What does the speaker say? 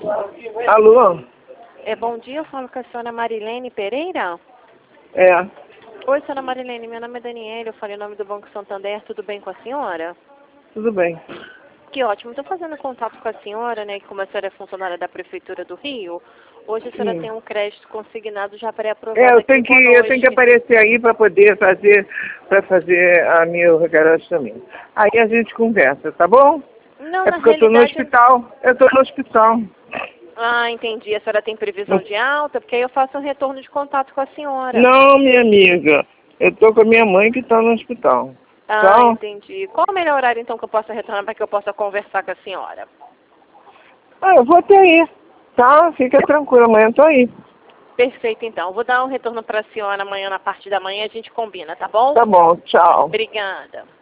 Alô? Bom dia, eu falo com a senhora Marilene Pereira. É, Oi, senhora Marilene, meu nome é Daniela, eu falei o nome do Banco Santander, tudo bem com a senhora? tudo bem. Que ótimo, estou fazendo contato com a senhora, né, que como a senhora é funcionária da Prefeitura do Rio, hoje a senhora Sim. tem um crédito consignado já pré-aprovado Eu aqui tenho conosco. que aparecer aí para poder fazer a meu cadastramento. Aí a gente conversa, tá bom? Não, É na porque eu estou no realidade... hospital. Eu estou no hospital. Ah, entendi, a senhora tem previsão de alta, porque aí eu faço um retorno de contato com a senhora. Não, minha amiga. Eu estou com a minha mãe que está no hospital. Ah, Então, entendi. Qual o melhor horário, então, que eu possa retornar para que eu possa conversar com a senhora? eu vou até aí. Tá? Fica tranquila, amanhã eu tô aí. Perfeito, então. Vou dar um retorno para a senhora amanhã, na parte da manhã, a gente combina, tá bom? Tá bom, tchau. Obrigada.